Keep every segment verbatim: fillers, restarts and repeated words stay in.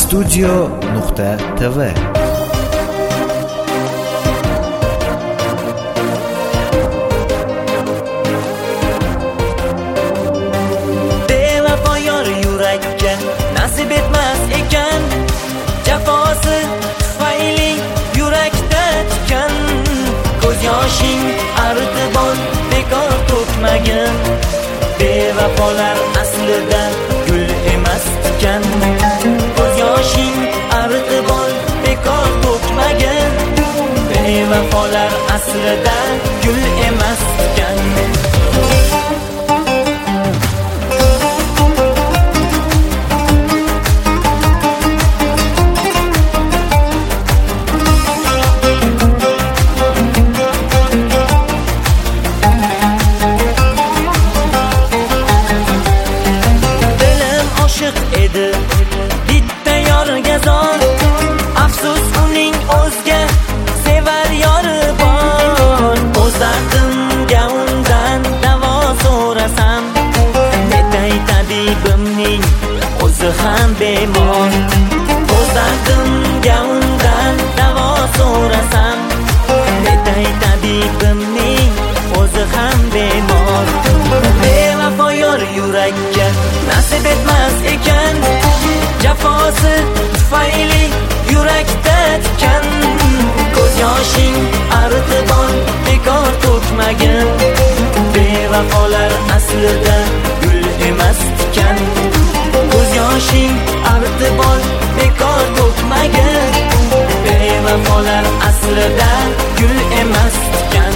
studio nuqta tv. Bevafo yor yurakka nasib etmas ekan, jafosi tufayli yurakda tikan. Ko'z yoshing aritib ol, bekor to'kmagin. Bevafolar aslida gul emas tikan. Ko'z yoshing aritib ol, bekor to'kmagin. Bevafolar aslida gul emas tikan. Bitta yorga zor, afsus uning o'zga sevar yori bor. O'z dardimga undan davo so'rasam, netay tabibimning o'zi ham bemor. O'z dardimga undan davo so'rasam, netay tabibimning o'zi ham bemor. Bevafo yor yurakka nasib etmas ekan, jafosi tufayli yurakda tikan. Ko'z yoshing aritib ol, bekor to'kmagin. Bevafolar aslida gul emas tikan. Ko'z yoshing aritib ol, bekor to'kmagin. Bevafolar aslida gul emas tikan.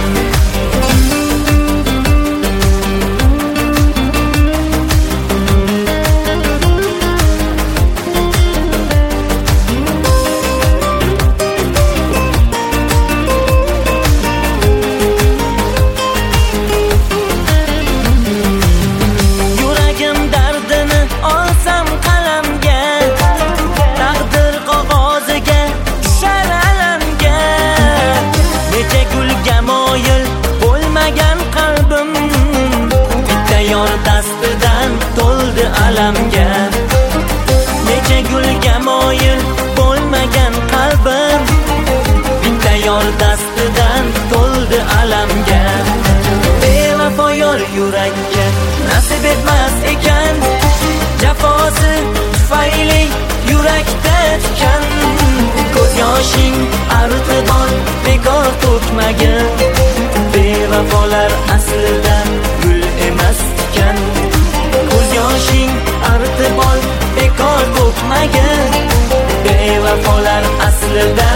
Dastidan to'ldi alamga, necha gulga moyil bo'lmagan qalbim. Bitta yor dastidan to'ldi alamga. Bevafo yor yurakka nasib etmas ekan, jafosi tufayli yurakda tikan. Ko'z yoshing aritib ol, bekor to'kmagin. Bevafolar aslida gul emas tikan. Ko'z yoshing aritib ol, bekor to'kmagin. Bevafolar aslida